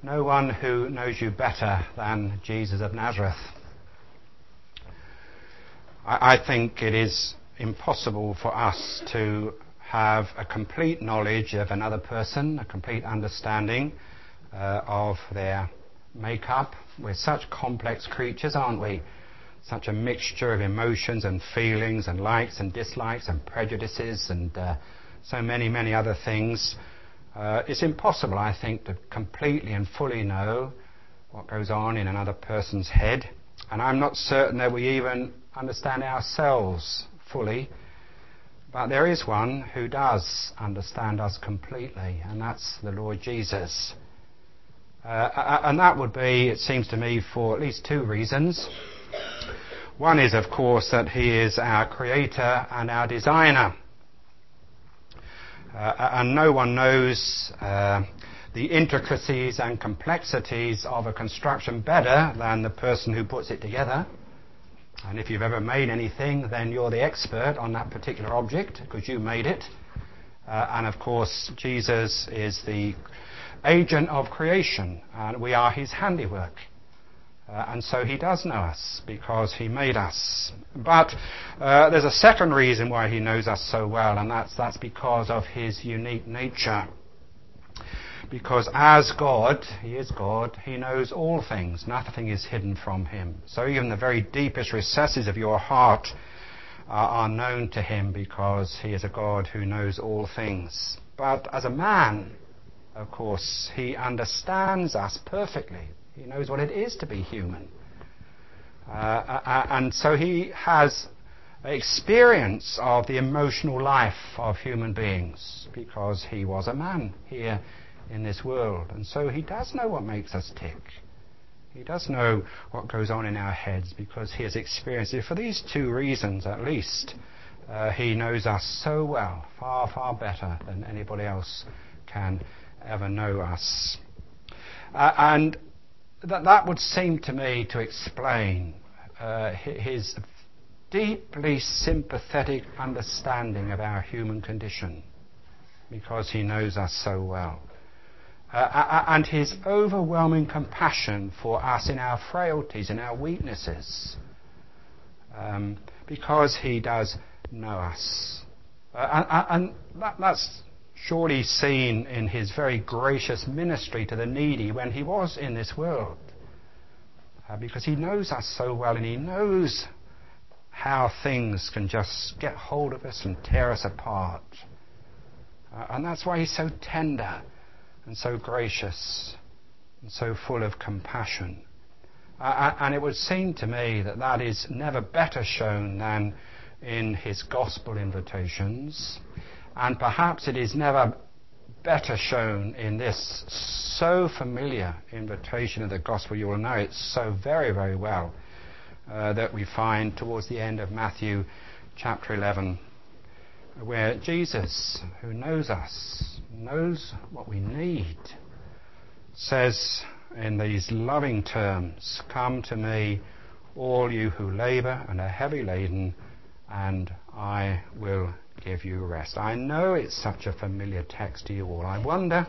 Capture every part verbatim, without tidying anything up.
no one who knows you better than Jesus of Nazareth. I, I think it is impossible for us to have a complete knowledge of another person, a complete understanding uh, of their makeup. We're such complex creatures, aren't we? Such a mixture of emotions and feelings and likes and dislikes and prejudices and uh, so many, many other things. Uh, it's impossible, I think, to completely and fully know what goes on in another person's head. And I'm not certain that we even understand ourselves fully. But there is one who does understand us completely, and that's the Lord Jesus. Uh, and that would be, it seems to me, for at least two reasons. One is, of course, that he is our creator and our designer. Uh, and no one knows uh, the intricacies and complexities of a construction better than the person who puts it together. And if you've ever made anything, then you're the expert on that particular object because you made it. Uh, and of course, Jesus is the agent of creation, and we are his handiwork. Uh, and so he does know us because he made us. But uh, there's a second reason why he knows us so well, and that's that's because of his unique nature. Because as God, he is God, he knows all things. Nothing is hidden from him. So even the very deepest recesses of your heart are, are known to him because he is a God who knows all things. But as a man, of course, he understands us perfectly. He knows what it is to be human. Uh, and so he has experience of the emotional life of human beings because he was a man here in this world. And so he does know what makes us tick. He does know what goes on in our heads because he has experienced it. For these two reasons, at least, uh, he knows us so well, far, far better than anybody else can ever know us. Uh, and that, that would seem to me to explain uh, his deeply sympathetic understanding of our human condition because he knows us so well. Uh, and his overwhelming compassion for us in our frailties, in our weaknesses, um, because he does know us. Uh, and that, that's surely seen in his very gracious ministry to the needy when he was in this world, uh, because he knows us so well and he knows how things can just get hold of us and tear us apart. Uh, and that's why he's so tender and so gracious and so full of compassion. Uh, and it would seem to me that that is never better shown than in his gospel invitations, and perhaps it is never better shown in this so familiar invitation of the gospel. You will know it so very, very well, uh, that we find towards the end of Matthew chapter eleven, where Jesus, who knows us, knows what we need, says in these loving terms, "Come to me, all you who labour and are heavy laden, and I will give you rest." I know it's such a familiar text to you all. I wonder,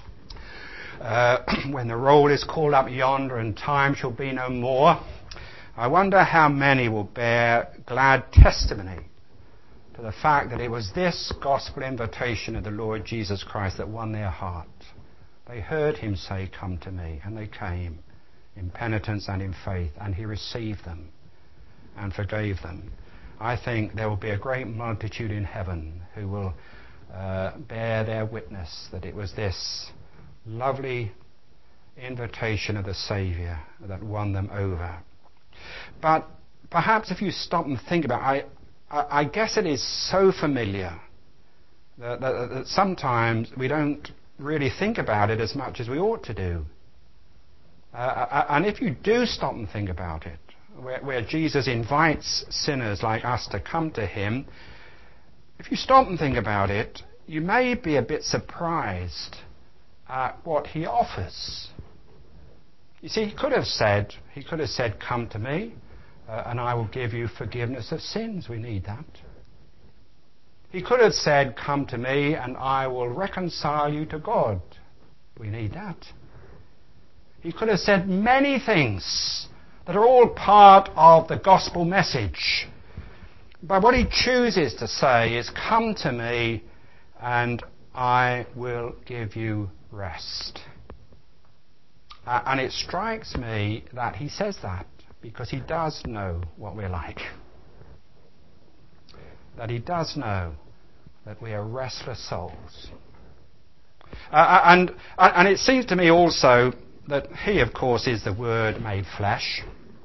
uh, when the roll is called up yonder and time shall be no more, I wonder how many will bear glad testimony to the fact that it was this gospel invitation of the Lord Jesus Christ that won their heart. They heard him say, "Come to me," and they came in penitence and in faith, and he received them and forgave them. I think there will be a great multitude in heaven who will uh, bear their witness that it was this lovely invitation of the Saviour that won them over. But perhaps if you stop and think about it, I, I guess it is so familiar that, that, that sometimes we don't really think about it as much as we ought to do. Uh, and if you do stop and think about it, where, where Jesus invites sinners like us to come to him, if you stop and think about it, you may be a bit surprised at what he offers. You see, he could have said, he could have said, "Come to me, uh, and I will give you forgiveness of sins." We need that. He could have said, "Come to me, and I will reconcile you to God." We need that. He could have said many things that are all part of the gospel message. But what he chooses to say is, come to me and I will give you rest. Uh, and it strikes me that he says that because he does know what we're like. That he does know that we are restless souls. Uh, and, and it seems to me also that he, of course, is the Word made flesh.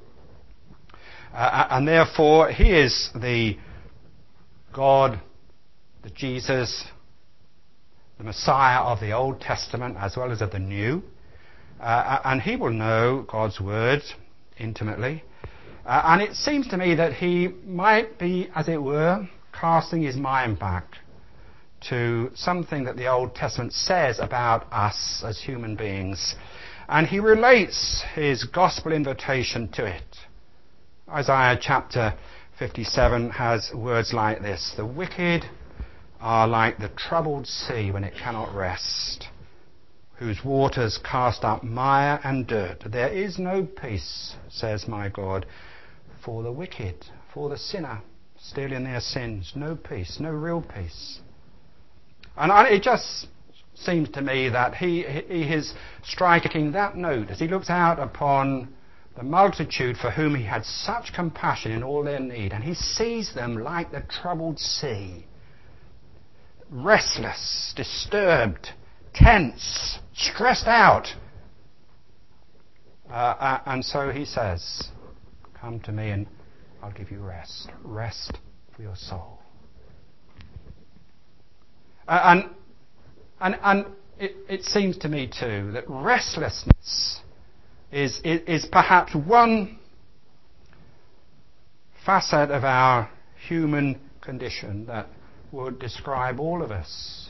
Uh, and therefore, he is the God, the Jesus, the Messiah of the Old Testament as well as of the New. Uh, and he will know God's Word intimately. Uh, and it seems to me that he might be, as it were, casting his mind back to something that the Old Testament says about us as human beings. And he relates his gospel invitation to it. Isaiah chapter fifty-seven has words like this: the wicked are like the troubled sea when it cannot rest, whose waters cast up mire and dirt. There is no peace, says my God, for the wicked, for the sinner, still in their sins. No peace, no real peace. And it just seems to me that he, he is striking that note as he looks out upon the multitude for whom he had such compassion in all their need, and he sees them like the troubled sea, restless, disturbed, tense, stressed out. Uh, uh, and so he says, come to me and I'll give you rest. Rest for your soul. Uh, and and, and it, it seems to me too that restlessness is, is, is perhaps one facet of our human condition that would describe all of us.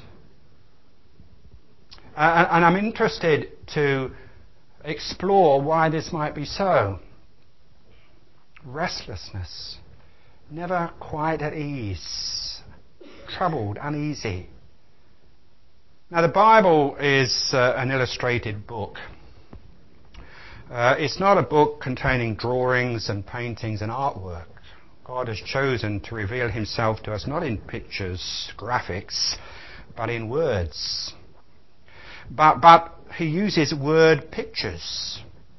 Uh, and I'm interested to explore why this might be so. Restlessness, never quite at ease, troubled, uneasy. Now the Bible is uh, an illustrated book. Uh, it's not a book containing drawings and paintings and artwork. God has chosen to reveal himself to us not in pictures, graphics, but in words. But, but he uses word pictures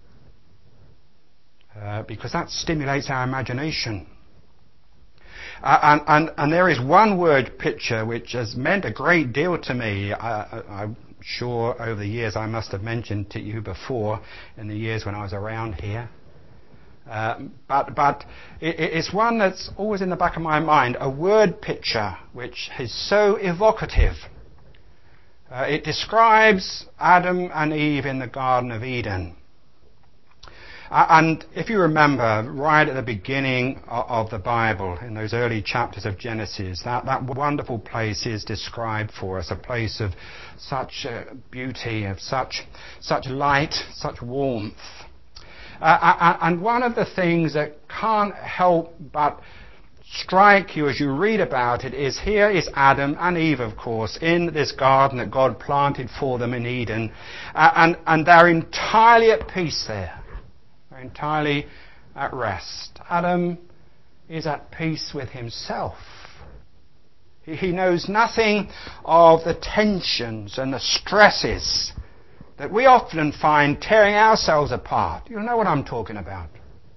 uh, because that stimulates our imagination. Uh, and, and, and there is one word picture which has meant a great deal to me. I, I, I'm sure over the years I must have mentioned to you before, in the years when I was around here. Uh, but but it, it's one that's always in the back of my mind, a word picture which is so evocative. Uh, it describes Adam and Eve in the Garden of Eden. Uh, and if you remember, right at the beginning of, of the Bible, in those early chapters of Genesis, that, that wonderful place is described for us, a place of such uh, beauty, of such, such light, such warmth. Uh, and one of the things that can't help but strike you as you read about it is here is Adam and Eve, of course, in this garden that God planted for them in Eden. Uh, and, and they're entirely at peace there. They're entirely at rest. Adam is at peace with himself. He, he knows nothing of the tensions and the stresses that we often find tearing ourselves apart. You'll know what I'm talking about.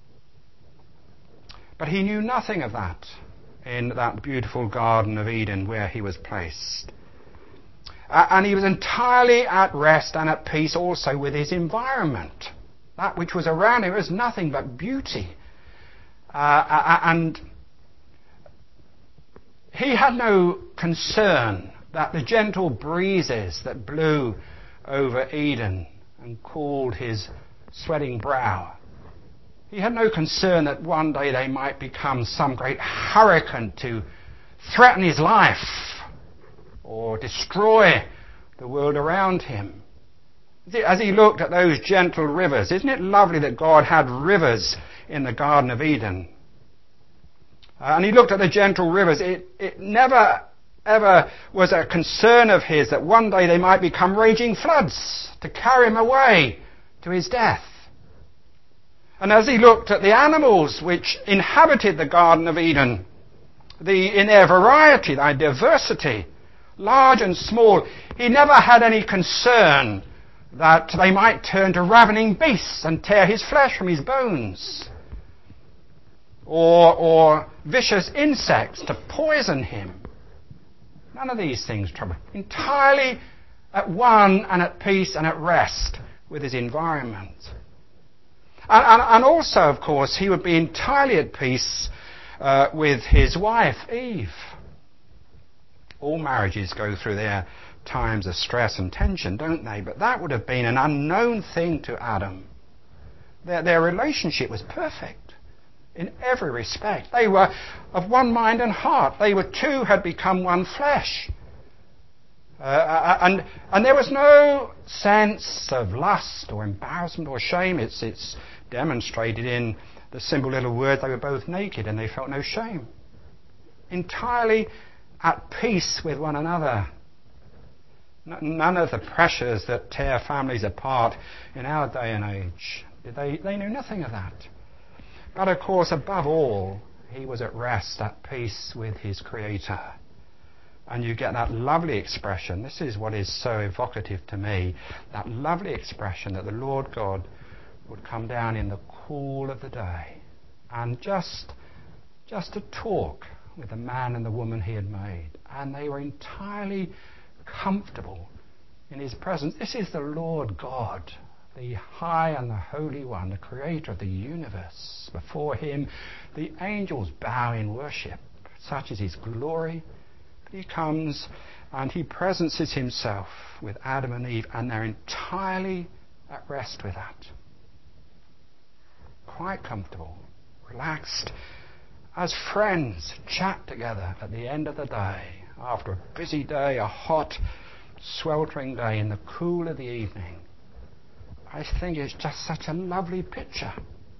But he knew nothing of that in that beautiful Garden of Eden where he was placed. Uh, and he was entirely at rest and at peace also with his environment. That which was around him was nothing but beauty. Uh, and he had no concern that the gentle breezes that blew over Eden and cooled his sweating brow, he had no concern that one day they might become some great hurricane to threaten his life or destroy the world around him. As he looked at those gentle rivers, isn't it lovely that God had rivers in the Garden of Eden? Uh, and he looked at the gentle rivers. It, it never ever was a concern of his that one day they might become raging floods to carry him away to his death. And as he looked at the animals which inhabited the Garden of Eden, the, in their variety, their diversity, large and small, he never had any concern that they might turn to ravening beasts and tear his flesh from his bones, or, or vicious insects to poison him. None of these things trouble him. Entirely at one and at peace and at rest with his environment. And, and, and also, of course, he would be entirely at peace uh, with his wife, Eve. All marriages go through their times of stress and tension, don't they? But that would have been an unknown thing to Adam. Their, their relationship was perfect in every respect. They were of one mind and heart. They were two had become one flesh. Uh, and, and there was no sense of lust or embarrassment or shame. It's, it's demonstrated in the simple little words, they were both naked and they felt no shame. Entirely at peace with one another. None of the pressures that tear families apart in our day and age. They, they knew nothing of that. But of course, above all, he was at rest, at peace with his Creator. And you get that lovely expression. This is what is so evocative to me. That lovely expression that the Lord God would come down in the cool of the day and just, just to talk with the man and the woman he had made. And they were entirely comfortable in his presence. This is the Lord God, the high and the holy one, the creator of the universe. Before him, the angels bow in worship. Such is his glory. He comes and he presences himself with Adam and Eve, and they're entirely at rest with that. Quite comfortable, relaxed, as friends chat together at the end of the day, after a busy day, a hot, sweltering day, in the cool of the evening. I think it's just such a lovely picture.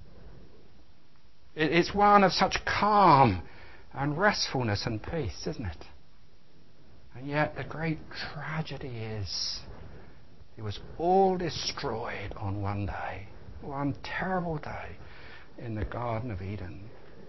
It's one of such calm and restfulness and peace, isn't it? And yet the great tragedy is it was all destroyed on one day, one terrible day in the Garden of Eden,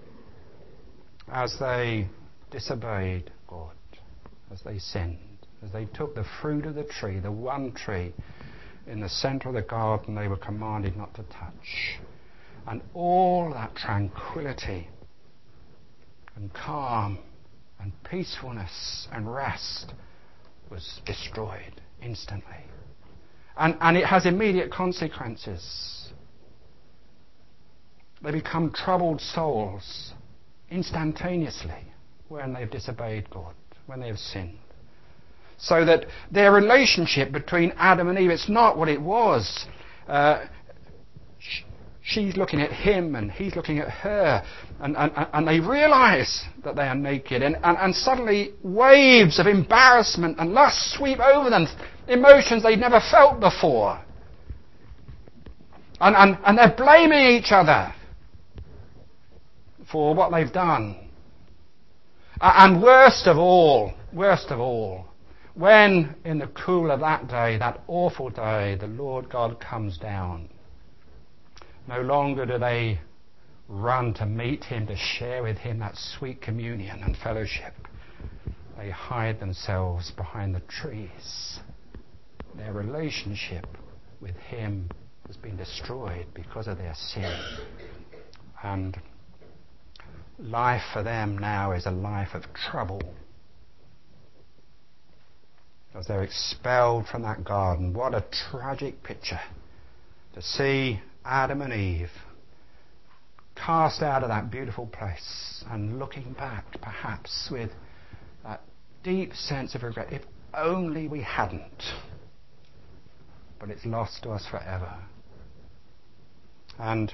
as they disobeyed God, as they sinned, as they took the fruit of the tree, the one tree in the center of the garden they were commanded not to touch. And all that tranquility and calm and peacefulness and rest was destroyed instantly. And, and it has immediate consequences. They become troubled souls instantaneously when they've disobeyed God, when they have sinned. So that their relationship between Adam and Eve, it's not what it was. Uh, sh- she's looking at him and he's looking at her, and, and, and they realize that they are naked, and, and, and suddenly waves of embarrassment and lust sweep over them, emotions they'd never felt before. And, and, and they're blaming each other for what they've done. And worst of all, worst of all, when in the cool of that day, that awful day, the Lord God comes down, no longer do they run to meet him, to share with him that sweet communion and fellowship. They hide themselves behind the trees. Their relationship with him has been destroyed because of their sin. And life for them now is a life of trouble. As they're expelled from that garden, what a tragic picture to see Adam and Eve cast out of that beautiful place and looking back perhaps with that deep sense of regret. If only we hadn't. But it's lost to us forever. And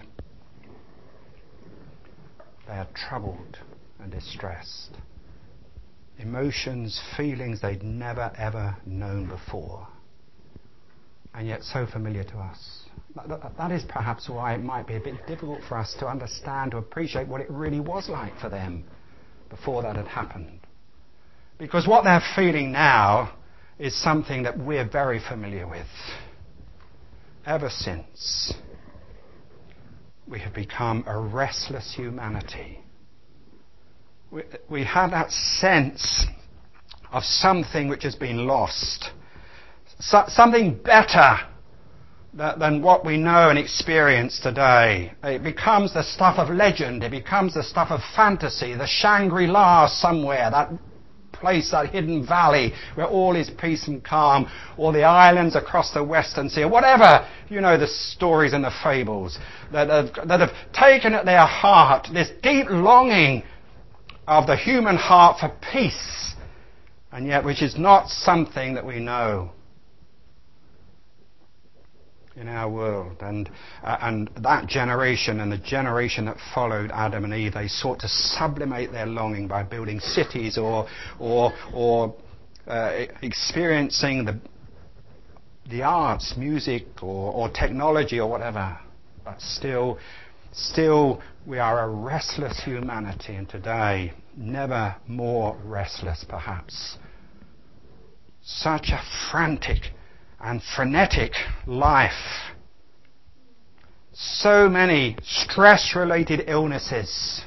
they are troubled and distressed. Emotions, feelings they'd never ever known before, and yet so familiar to us. That, that is perhaps why it might be a bit difficult for us to understand, to appreciate what it really was like for them before that had happened. Because what they're feeling now is something that we're very familiar with. ever since, we have become a restless humanity. We, we have that sense of something which has been lost. So, something better than, than what we know and experience today. It becomes the stuff of legend. It becomes the stuff of fantasy. The Shangri-La somewhere, that place, that hidden valley where all is peace and calm, or the islands across the Western Sea, or whatever, you know, the stories and the fables that have, that have taken at their heart this deep longing of the human heart for peace, and yet which is not something that we know in our world. And uh, and that generation and the generation that followed Adam and Eve, they sought to sublimate their longing by building cities or or or uh, experiencing the the arts, music or, or technology or whatever. But still, still we are a restless humanity, and today never more restless perhaps. Such a frantic and frenetic life. So many stress-related illnesses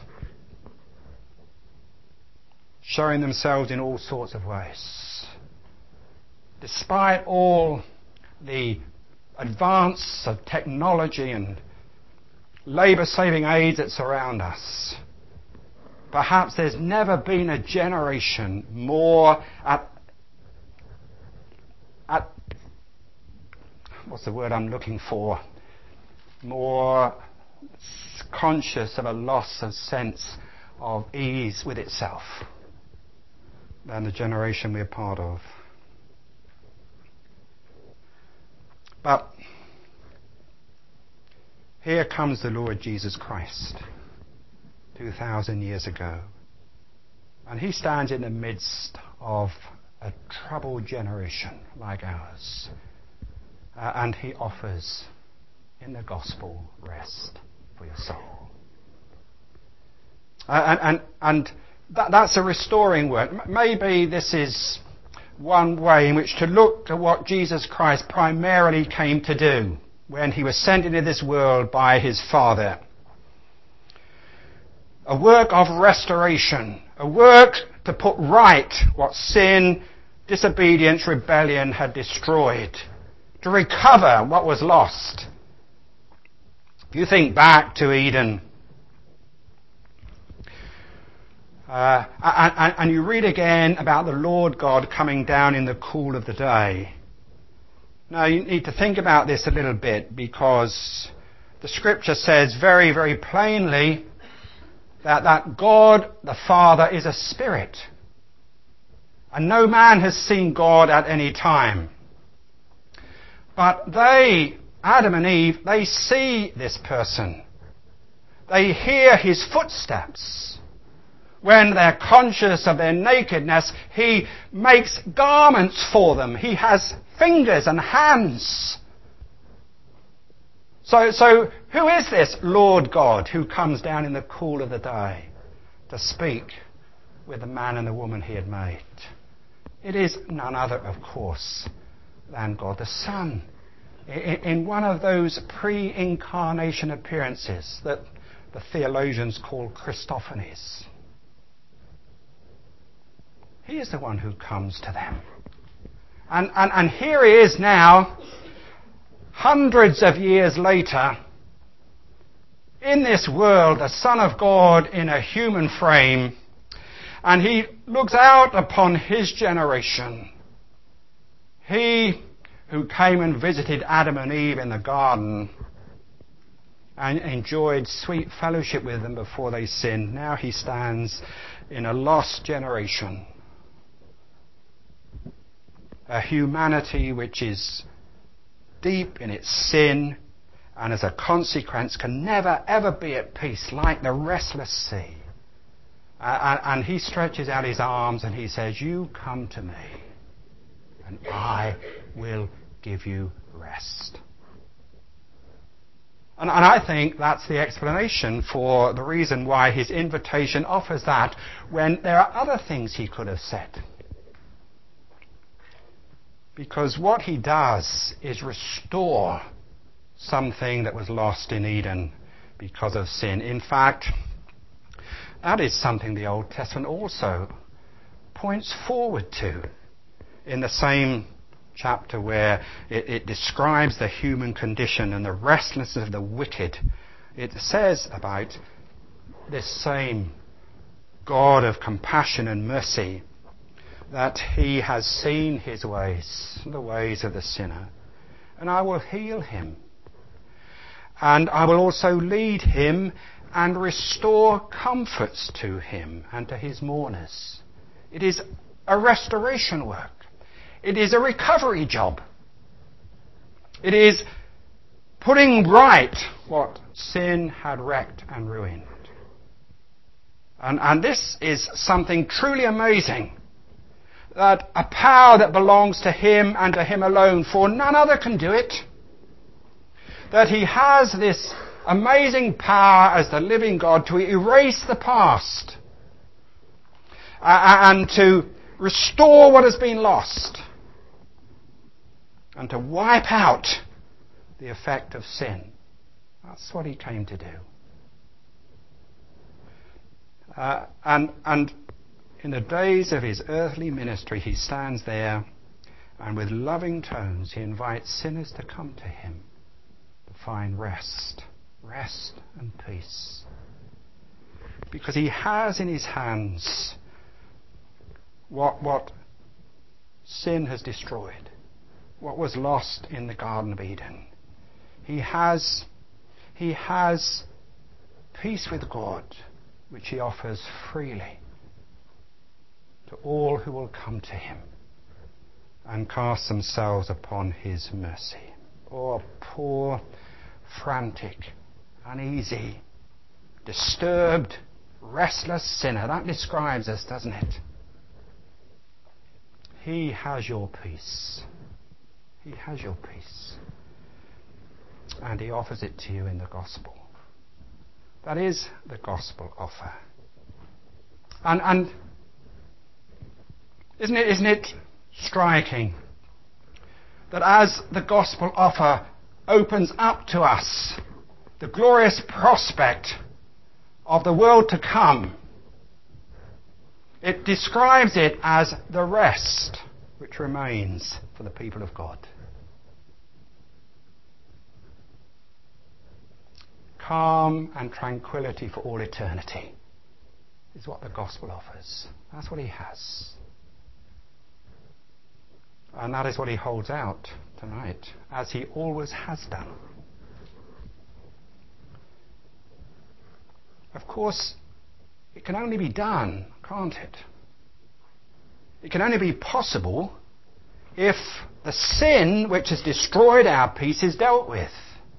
showing themselves in all sorts of ways. Despite all the advance of technology and labour-saving aids that surround us, perhaps there's never been a generation more at, at what's the word I'm looking for? More conscious of a loss of sense of ease with itself than the generation we're part of. But here comes the Lord Jesus Christ, two thousand years ago, and he stands in the midst of a troubled generation like ours. Uh, and he offers in the gospel rest for your soul. Uh, and and, and that, that's a restoring word. M- maybe this is one way in which to look at what Jesus Christ primarily came to do when he was sent into this world by his Father. A work of restoration, a work to put right what sin, disobedience, rebellion had destroyed, to recover what was lost. If you think back to Eden, uh, and, and you read again about the Lord God coming down in the cool of the day. Now you need to think about this a little bit, because the scripture says very, very plainly that, that God the Father is a spirit. And no man has seen God at any time. But they, Adam and Eve, they see this person. They hear his footsteps. When they're conscious of their nakedness, he makes garments for them. He has fingers and hands. So, so who is this Lord God who comes down in the cool of the day to speak with the man and the woman he had made? It is none other, of course, than God the Son, in one of those pre-incarnation appearances that the theologians call Christophanies. He is the one who comes to them. And, and, and here he is now, hundreds of years later, in this world, the Son of God in a human frame, and he looks out upon his generation. He who came and visited Adam and Eve in the garden and enjoyed sweet fellowship with them before they sinned. Now he stands in a lost generation. A humanity which is deep in its sin, and as a consequence can never ever be at peace, like the restless sea. Uh, and, and he stretches out his arms and he says, "You come to me and I will give you rest." And, and I think that's the explanation for the reason why his invitation offers that, when there are other things he could have said. Because what he does is restore something that was lost in Eden because of sin. In fact, that is something the Old Testament also points forward to in the same chapter where it, it describes the human condition and the restlessness of the wicked. It says about this same God of compassion and mercy that he has seen his ways, the ways of the sinner, and I will heal him. And I will also lead him and restore comforts to him and to his mourners. It is a restoration work. It is a recovery job. It is putting right what sin had wrecked and ruined. And, and this is something truly amazing, that a power that belongs to him and to him alone, for none other can do it. That he has this amazing power as the living God to erase the past uh, and to restore what has been lost and to wipe out the effect of sin. That's what he came to do. Uh, and, and in the days of his earthly ministry, he stands there and with loving tones he invites sinners to come to him to find rest, rest and peace. Because he has in his hands what, what sin has destroyed, what was lost in the Garden of Eden. He has, he has peace with God, which he offers freely to all who will come to him and cast themselves upon his mercy. Oh, poor, frantic, uneasy, disturbed, restless sinner. That describes us, doesn't it? He has your peace. He has your peace. And he offers it to you in the gospel. That is the gospel offer. And, and isn't it, isn't it striking that as the gospel offer opens up to us the glorious prospect of the world to come, it describes it as the rest which remains for the people of God. Calm and tranquility for all eternity is what the gospel offers. That's what he has. And that is what he holds out tonight, as he always has done. Of course, it can only be done, can't it? It can only be possible if the sin which has destroyed our peace is dealt with.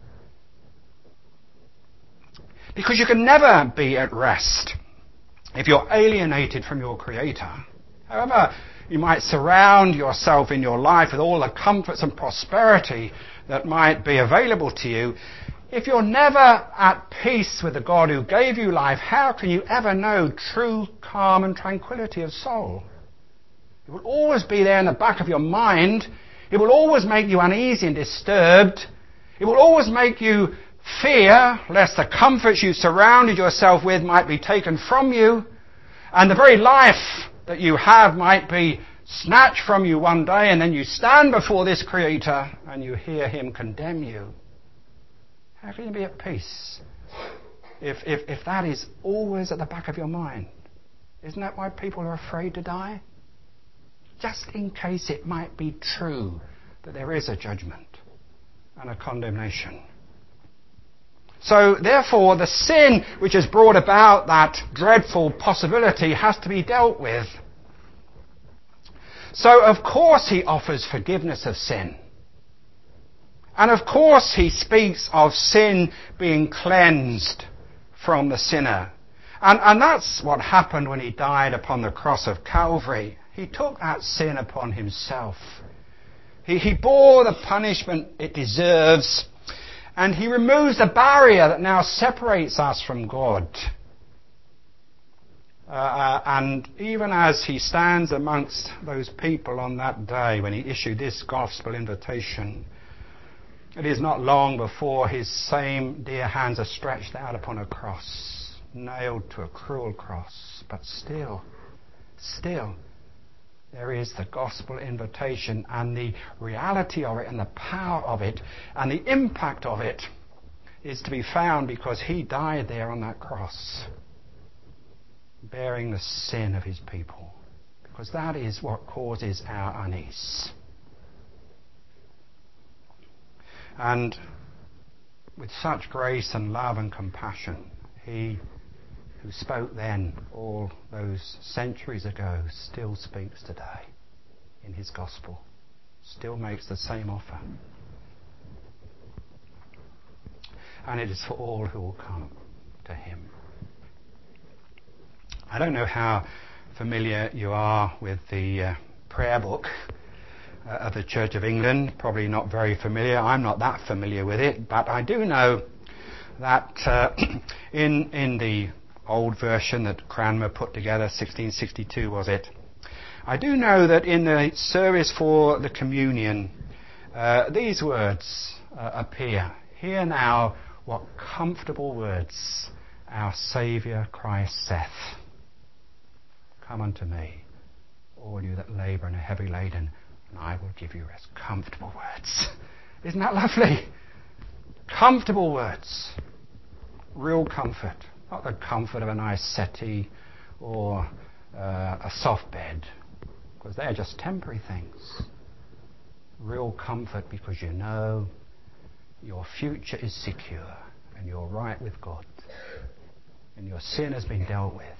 Because you can never be at rest if you're alienated from your Creator. However, you might surround yourself in your life with all the comforts and prosperity that might be available to you. If you're never at peace with the God who gave you life, how can you ever know true calm and tranquility of soul? It will always be there in the back of your mind. It will always make you uneasy and disturbed. It will always make you fear lest the comforts you surrounded yourself with might be taken from you, and the very life that you have might be snatched from you one day, and then you stand before this Creator and you hear him condemn you. How can you be at peace if, if, if that is always at the back of your mind? Isn't that why people are afraid to die? Just in case it might be true that there is a judgment and a condemnation. So, therefore, the sin which has brought about that dreadful possibility has to be dealt with. So, of course, he offers forgiveness of sin. And, of course, he speaks of sin being cleansed from the sinner. And, and that's what happened when he died upon the cross of Calvary. He took that sin upon himself. He, he bore the punishment it deserves. And he removes the barrier that now separates us from God. Uh, uh, and even as he stands amongst those people on that day when he issued this gospel invitation, It is not long before his same dear hands are stretched out upon a cross, nailed to a cruel cross. But still, still, there is the gospel invitation, and the reality of it and the power of it and the impact of it is to be found because he died there on that cross, bearing the sin of his people. Because that is what causes our unease. And with such grace and love and compassion, he who spoke then all those centuries ago still speaks today in his gospel, still makes the same offer. And it is for all who will come to him. I don't know how familiar you are with the uh, prayer book uh, of the Church of England. Probably not very familiar. I'm not that familiar with it, but I do know that uh, in in the old version that Cranmer put together, sixteen sixty-two was it, I do know that in the service for the communion, uh, these words uh, appear. Hear now what comfortable words our Saviour Christ saith. Come unto me, all you that labour and are heavy laden, and I will give you rest. Comfortable words. Isn't that lovely? Comfortable words. Real comfort. Not the comfort of a nice settee or uh, a soft bed, because they're just temporary things. Real comfort because you know your future is secure and you're right with God and your sin has been dealt with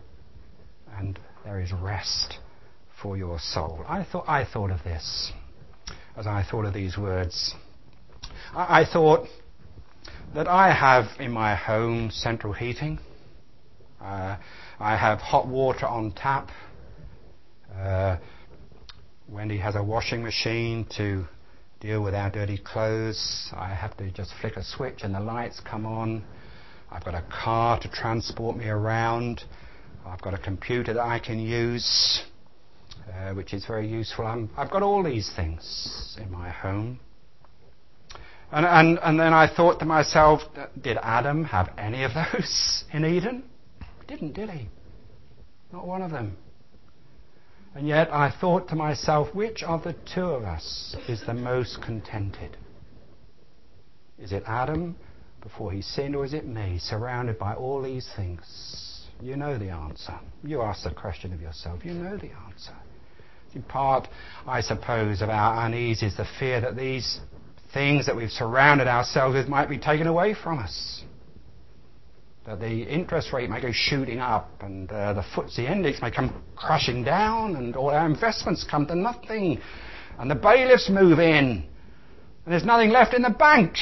and there is rest for your soul. I thought I thought of this as I thought of these words. I, I thought that I have in my home central heating. Uh, I have hot water on tap. Uh, Wendy has a washing machine to deal with our dirty clothes. I have to just flick a switch and the lights come on. I've got a car to transport me around. I've got a computer that I can use, uh, which is very useful. I'm, I've got all these things in my home. And, and, and then I thought to myself, did Adam have any of those in Eden? He didn't, did he? Not one of them. And yet I thought to myself, which of the two of us is the most contented? Is it Adam before he sinned, or is it me, surrounded by all these things? You know the answer. You ask the question of yourself. You know the answer. In part, I suppose, of our unease is the fear that these things that we've surrounded ourselves with might be taken away from us. That the interest rate may go shooting up and uh, the F T S E index may come crashing down and all our investments come to nothing and the bailiffs move in and there's nothing left in the bank.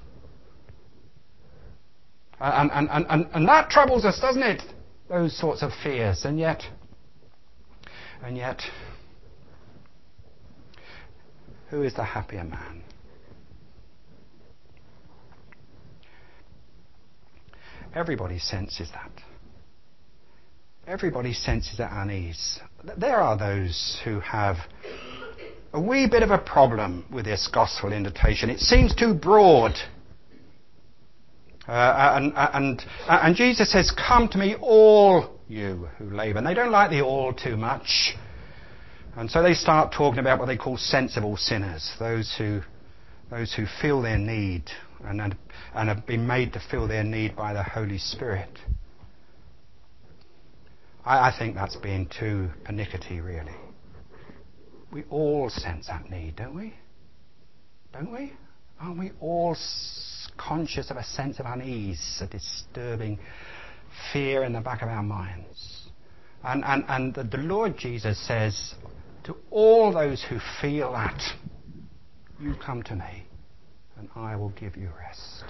And, and, and, and, and that troubles us, doesn't it? Those sorts of fears. And yet, and yet, who is the happier man? Everybody senses that. Everybody senses that unease. There are those who have a wee bit of a problem with this gospel invitation. It seems too broad. Uh, and, and, and Jesus says, come to me all you who labour. And they don't like the all too much. And so they start talking about what they call sensible sinners, those who, those who feel their need and, and, and have been made to feel their need by the Holy Spirit. I, I think that's being too pernickety, really. We all sense that need, don't we? Don't we? Aren't we all s- conscious of a sense of unease, a disturbing fear in the back of our minds? And, and, and the, the Lord Jesus says to all those who feel that, you come to me and I will give you rest.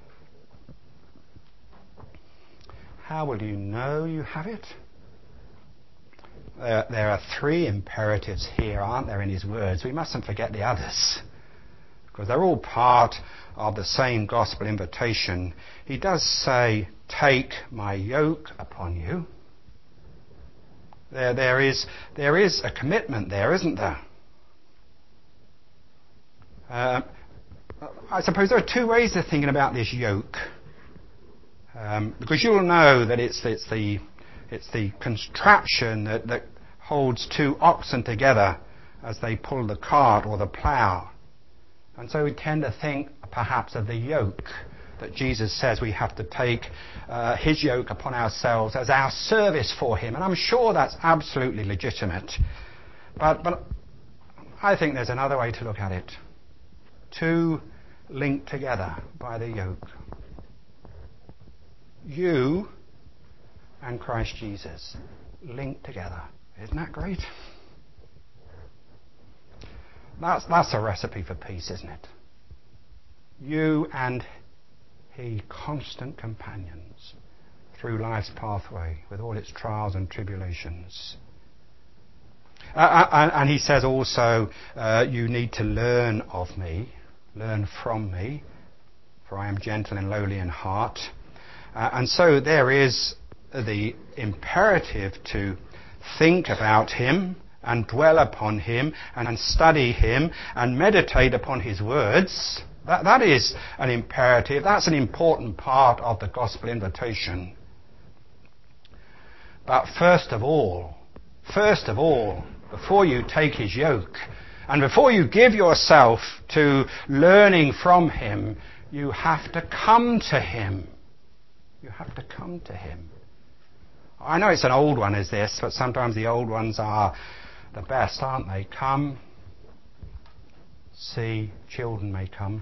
How will you know you have it? There, there are three imperatives here, aren't there, in his words? We mustn't forget the others, because they're all part of the same gospel invitation. He does say, take my yoke upon you. There, there is, there is a commitment there, isn't there? Uh, I suppose there are two ways of thinking about this yoke. Um, because you'll know that it's, it's, the, it's the contraption that, that holds two oxen together as they pull the cart or the plough. And so we tend to think perhaps of the yoke that Jesus says we have to take uh, his yoke upon ourselves as our service for him. And I'm sure that's absolutely legitimate. But, but I think there's another way to look at it. Two linked together by the yoke. You and Christ Jesus linked together. Isn't that great? That's, that's a recipe for peace, isn't it? You and he, constant companions through life's pathway with all its trials and tribulations. Uh, and, and he says also, uh, you need to learn of me, learn from me, for I am gentle and lowly in heart. Uh, and so there is the imperative to think about him and dwell upon him and, and study him and meditate upon his words. That, that is an imperative. That's an important part of the gospel invitation. But first of all, first of all, before you take his yoke and before you give yourself to learning from him, you have to come to him. You have to come to him. I know it's an old one as this, but sometimes the old ones are the best, aren't they? Come, see, children may come.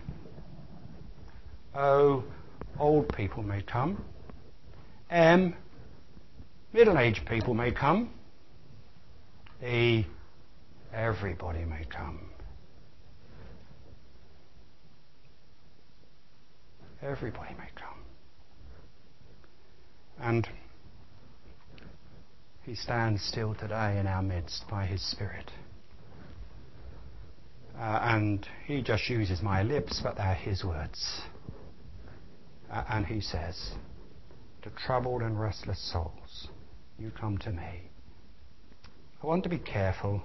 Oh, old people may come. M, middle-aged people may come. E, everybody may come. Everybody may come. And he stands still today in our midst by his Spirit. Uh, and he just uses my lips, but they're his words. Uh, and he says, to troubled and restless souls, you come to me. I want to be careful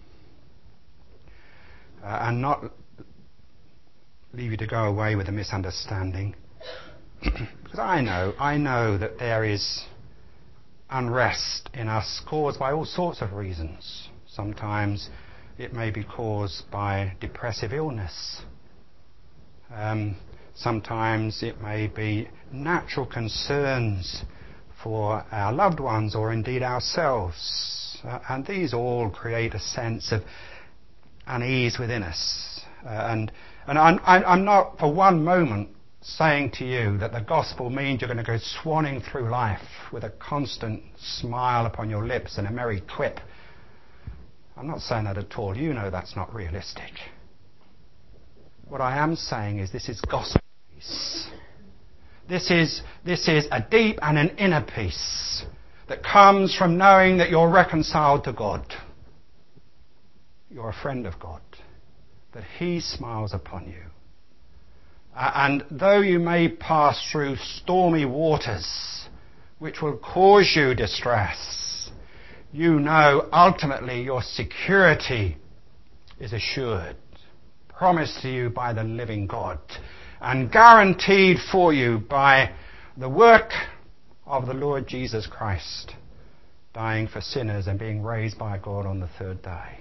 uh, and not leave you to go away with a misunderstanding. Because I know, I know that there is unrest in us caused by all sorts of reasons. Sometimes it may be caused by depressive illness. Um, sometimes it may be natural concerns for our loved ones or indeed ourselves. Uh, and these all create a sense of unease within us. Uh, and and I'm, I'm not for one moment saying to you that the gospel means you're going to go swanning through life with a constant smile upon your lips and a merry quip. I'm not saying that at all. You know that's not realistic. What I am saying is this is gospel peace. This is, this is a deep and an inner peace that comes from knowing that you're reconciled to God. You're a friend of God. That he smiles upon you. Uh, and though you may pass through stormy waters, which will cause you distress, you know ultimately your security is assured, promised to you by the living God, and guaranteed for you by the work of the Lord Jesus Christ, dying for sinners and being raised by God on the third day.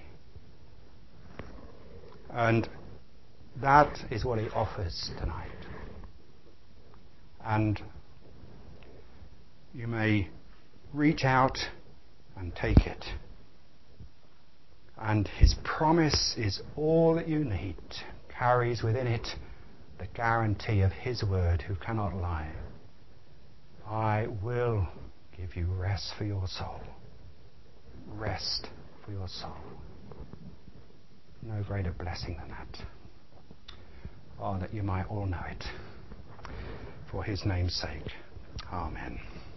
And that is what he offers tonight. And you may reach out and take it. And his promise is all that you need, carries within it the guarantee of his word, who cannot lie. I will give you rest for your soul. Rest for your soul. No greater blessing than that. Oh, that you might all know it. For his name's sake. Amen.